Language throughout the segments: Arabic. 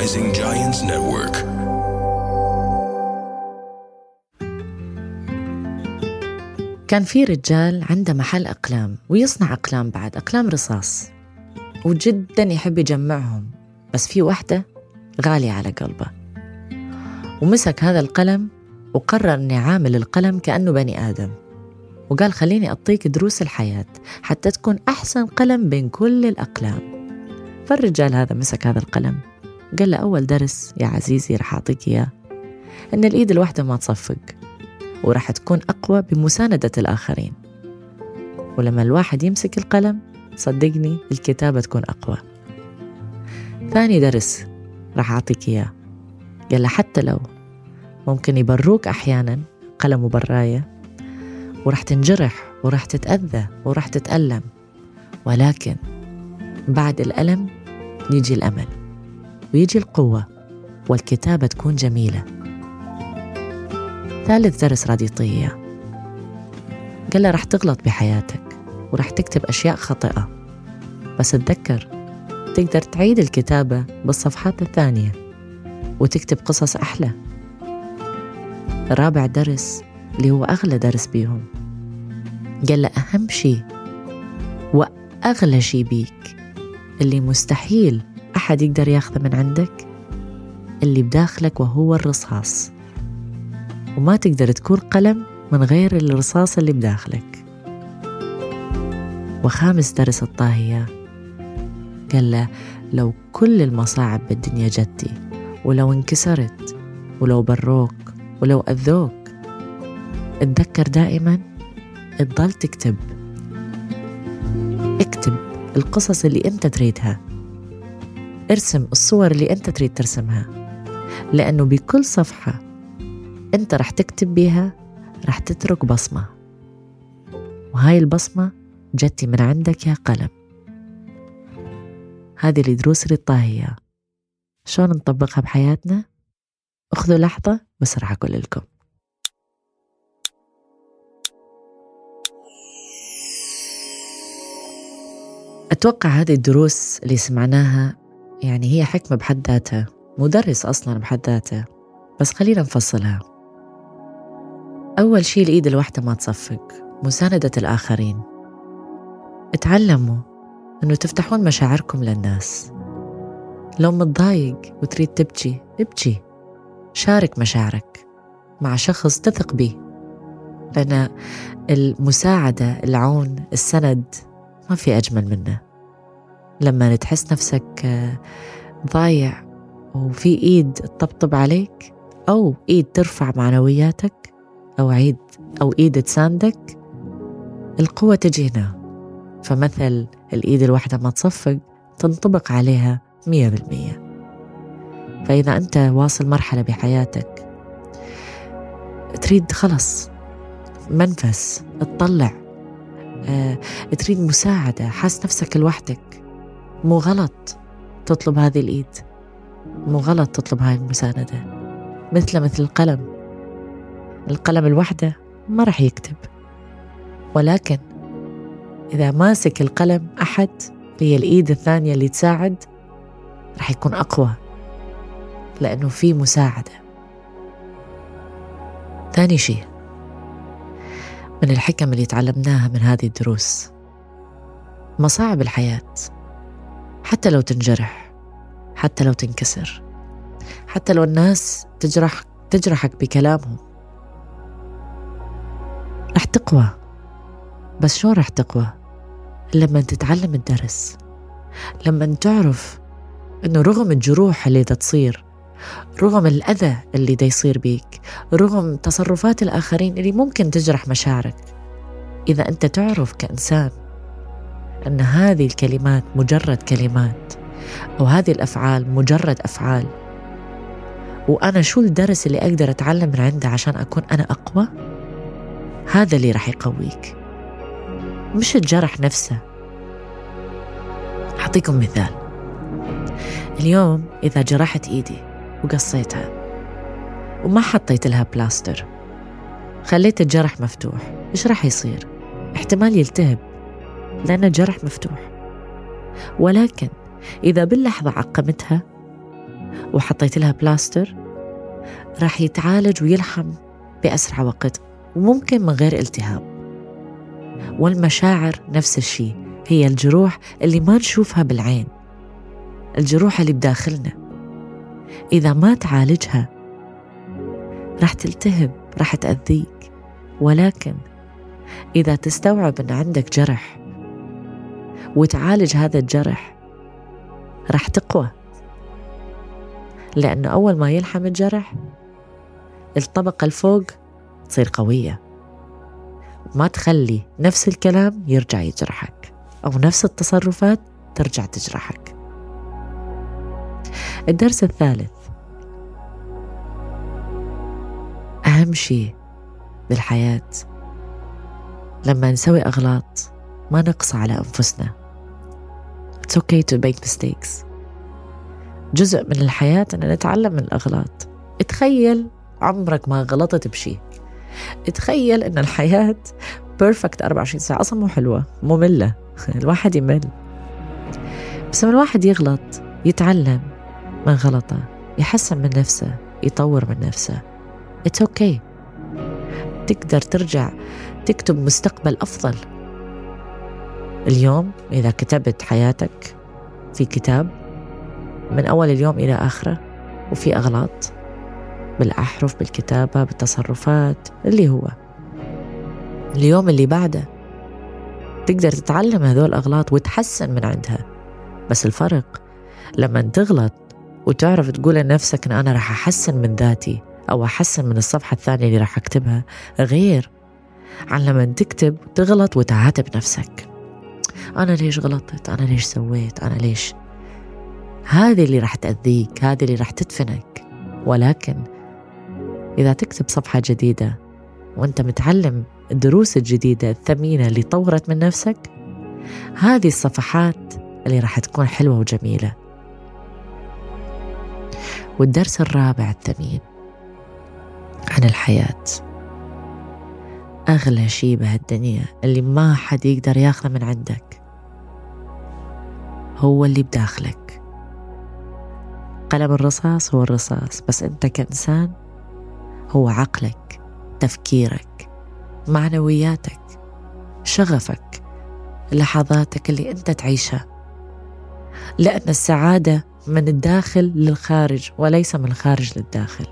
Rising Giants Network. كان في رجال عنده محل أقلام ويصنع أقلام، بعد أقلام رصاص، وجداً يحب يجمعهم، بس في واحدة غالية على قلبه. ومسك هذا القلم وقرر أني عامل القلم كأنه بني آدم، وقال خليني أعطيك دروس الحياة حتى تكون أحسن قلم بين كل الأقلام. فالرجال هذا مسك هذا القلم، قال له أول درس يا عزيزي رح أعطيك إياه أن الإيد الواحدة ما تصفق، ورح تكون أقوى بمساندة الآخرين، ولما الواحد يمسك القلم صدقني الكتابة تكون أقوى. ثاني درس رح أعطيك إياه، قال له حتى لو ممكن يبروك أحيانا قلم وبراية ورح تنجرح ورح تتأذى ورح تتألم، ولكن بعد الألم يجي الأمل ويجي القوة والكتابة تكون جميلة. ثالث درس راضي يعطيه، قال له رح تغلط بحياتك ورح تكتب أشياء خاطئة، بس تذكر تقدر تعيد الكتابة بالصفحات الثانية وتكتب قصص أحلى. رابع درس اللي هو أغلى درس بيهم، قال له أهم شيء وأغلى شيء بيك اللي مستحيل أحد يقدر ياخذه من عندك اللي بداخلك، وهو الرصاص، وما تقدر تكون قلم من غير الرصاص اللي بداخلك. وخامس درس الطاهية، قال له لو كل المصاعب بالدنيا جتي، ولو انكسرت، ولو بروك، ولو أذوك، اتذكر دائما تضل تكتب. اكتب القصص اللي انت تريدها، ارسم الصور اللي انت تريد ترسمها، لأنه بكل صفحة انت رح تكتب بيها رح تترك بصمة، وهاي البصمة جتي من عندك يا قلم. هذه الدروس الطاهية شلون نطبقها بحياتنا؟ اخذوا لحظة بس رح أقول لكم. أتوقع هذه الدروس اللي سمعناها يعني هي حكمة بحد ذاتها، مدرس أصلا بحد ذاته، بس خلينا نفصلها. أول شيء الإيد الواحدة ما تصفق، مساندة الآخرين. اتعلموا أنه تفتحون مشاعركم للناس. لو متضايق وتريد تبكي ابكي، شارك مشاعرك مع شخص تثق به، لأن المساعدة، العون، السند ما في أجمل منه. لما تحس نفسك ضايع وفي إيد تطبطب عليك، أو إيد ترفع معنوياتك، أو إيد تساندك، القوة تجي هنا. فمثل الإيد الواحدة ما تصفق تنطبق عليها 100%. فإذا أنت واصل مرحلة بحياتك تريد خلص منفس، تطلع، تريد مساعدة، حاس نفسك لوحدك، مو غلط تطلب هذه الإيد، مو غلط تطلب هاي المساندة. مثل القلم الوحدة ما رح يكتب، ولكن إذا ماسك القلم أحد، هي الإيد الثانية اللي تساعد، رح يكون أقوى لأنه في مساعدة. ثاني شيء من الحكم اللي تعلمناها من هذه الدروس، مصاعب الحياة حتى لو تنجرح، حتى لو تنكسر، حتى لو الناس تجرحك بكلامهم، رح تقوى. بس شو رح تقوى؟ لما تتعلم الدرس، لما تعرف إنه رغم الجروح اللي تصير، رغم الأذى اللي يصير بيك، رغم تصرفات الآخرين اللي ممكن تجرح مشاعرك، إذا أنت تعرف كإنسان أن هذه الكلمات مجرد كلمات، أو هذه الأفعال مجرد أفعال، وأنا شو الدرس اللي أقدر أتعلم من عنده عشان أكون أنا أقوى، هذا اللي رح يقويك، مش الجرح نفسه. أعطيكم مثال. اليوم إذا جرحت إيدي وقصيتها وما حطيت لها بلاستر، خليت الجرح مفتوح، إيش رح يصير؟ احتمال يلتهب لأن الجرح مفتوح. ولكن إذا باللحظة عقمتها، وحطيت لها بلاستر راح يتعالج ويلحم بأسرع وقت، وممكن من غير التهاب. والمشاعر نفس الشيء، هي الجروح اللي ما نشوفها بالعين، الجروح اللي بداخلنا إذا ما تعالجها راح تلتهب، راح تأذيك. ولكن إذا تستوعب أن عندك جرح وتعالج هذا الجرح راح تقوى، لأنه أول ما يلحم الجرح الطبقة الفوق تصير قوية، ما تخلي نفس الكلام يرجع يجرحك أو نفس التصرفات ترجع تجرحك. الدرس الثالث، أهم شيء بالحياة لما نسوي أغلاط ما نقص على أنفسنا. It's okay to make mistakes. جزء من الحياة أن نتعلم من الأغلاط. اتخيل عمرك ما غلطت بشيء، اتخيل أن الحياة perfect 24 ساعة، أصلا مو حلوة، مملة الواحد يمل. بس لما الواحد يغلط يتعلم من غلطه، يحسن من نفسه، يطور من نفسه. It's okay. تقدر ترجع تكتب مستقبل أفضل. اليوم إذا كتبت حياتك في كتاب من أول اليوم إلى آخره وفي أغلاط بالأحرف، بالكتابة، بالتصرفات، اللي هو اليوم اللي بعده تقدر تتعلم هذول الأغلاط وتحسن من عندها. بس الفرق لما تغلط وتعرف تقول لنفسك أن أنا راح أحسن من ذاتي أو أحسن من الصفحة الثانية اللي راح أكتبها، غير عن لما تكتب تغلط وتعاتب نفسك. أنا ليش غلطت؟ أنا ليش سويت؟ أنا ليش؟ هذه اللي راح تأذيك، هذه اللي راح تدفنك. ولكن إذا تكتب صفحة جديدة وأنت متعلم الدروس الجديدة الثمينة اللي طورت من نفسك، هذه الصفحات اللي راح تكون حلوة وجميلة. والدرس الرابع الثمين عن الحياة، أغلى شيء بهالدنيا اللي ما حد يقدر ياخذه من عندك هو اللي بداخلك. قلم الرصاص هو الرصاص، بس أنت كإنسان هو عقلك، تفكيرك، معنوياتك، شغفك، لحظاتك اللي أنت تعيشها. لأن السعادة من الداخل للخارج وليس من الخارج للداخل.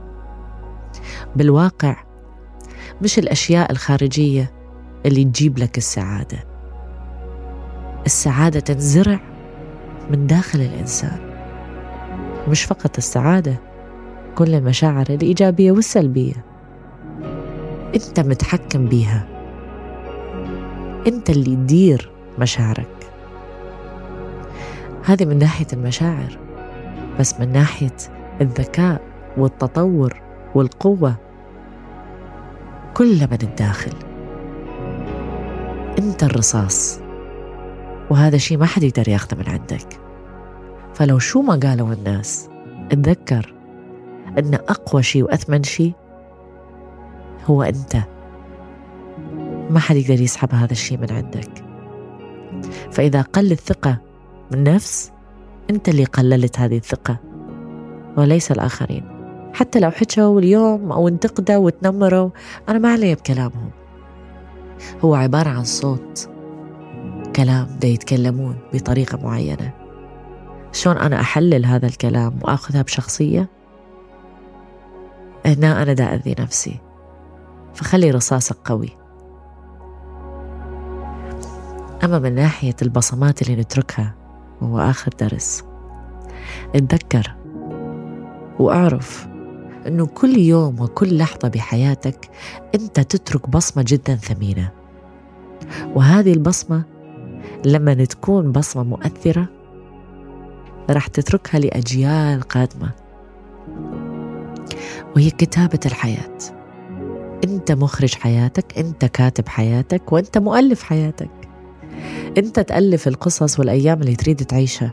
بالواقع مش الأشياء الخارجية اللي تجيب لك السعادة، السعادة تنزرع من داخل الإنسان. مش فقط السعادة، كل المشاعر الإيجابية والسلبية أنت متحكم بيها، أنت اللي تدير مشاعرك. هذه من ناحية المشاعر، بس من ناحية الذكاء والتطور والقوة كلها من الداخل. أنت الرصاص، وهذا شيء ما حد يقدر ياخذه من عندك. فلو شو ما قالوا الناس، اتذكر أن أقوى شيء وأثمن شيء هو أنت. ما حد يقدر يسحب هذا الشيء من عندك. فإذا قل الثقة بالنفس، أنت اللي قللت هذه الثقة وليس الآخرين. حتى لو حكوا اليوم أو انتقدوا وتنمروا، أنا ما علي بكلامهم، هو عبارة عن صوت، كلام دا يتكلمون بطريقة معينة. شلون أنا أحلل هذا الكلام وأخذها بشخصية؟ هنا أنا دا أذي نفسي. فخلي رصاصك قوي. أما من ناحية البصمات اللي نتركها، وهو آخر درس، اتذكر وأعرف أنه كل يوم وكل لحظة بحياتك أنت تترك بصمة جدا ثمينة. وهذه البصمة لما تكون بصمة مؤثرة راح تتركها لأجيال قادمة، وهي كتابة الحياة. أنت مخرج حياتك، أنت كاتب حياتك، وأنت مؤلف حياتك. أنت تألف القصص والأيام اللي تريد تعيشها.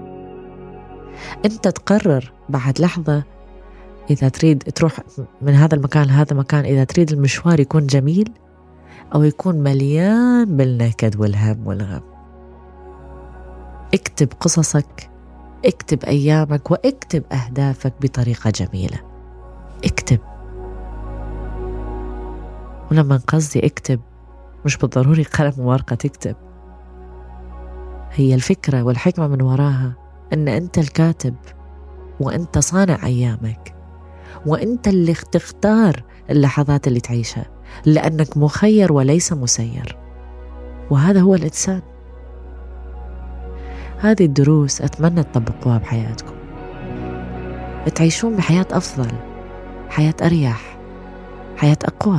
أنت تقرر بعد لحظة إذا تريد تروح من هذا المكان لهذا المكان، إذا تريد المشوار يكون جميل أو يكون مليان بالنكد والهم والغم. اكتب قصصك اكتب أيامك واكتب أهدافك بطريقة جميلة. اكتب. ولما قصدي اكتب مش بالضروري قلم وورقة تكتب، هي الفكرة والحكمة من وراها أن أنت الكاتب، وأنت صانع أيامك، وأنت اللي تختار اللحظات اللي تعيشها، لأنك مخير وليس مسير، وهذا هو الإنسان. هذه الدروس أتمنى تطبقوها بحياتكم، تعيشون بحياة أفضل، حياة أريح، حياة أقوى،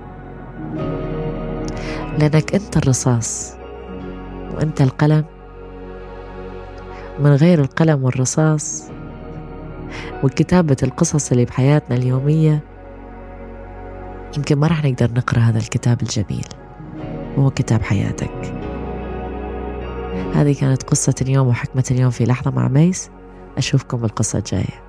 لأنك أنت الرصاص وأنت القلم. من غير القلم والرصاص وكتابة القصص اللي بحياتنا اليومية يمكن ما رح نقدر نقرأ هذا الكتاب الجميل، وهو كتاب حياتك. هذه كانت قصة اليوم وحكمة اليوم في لحظة مع ميس. أشوفكم بالقصة الجاية.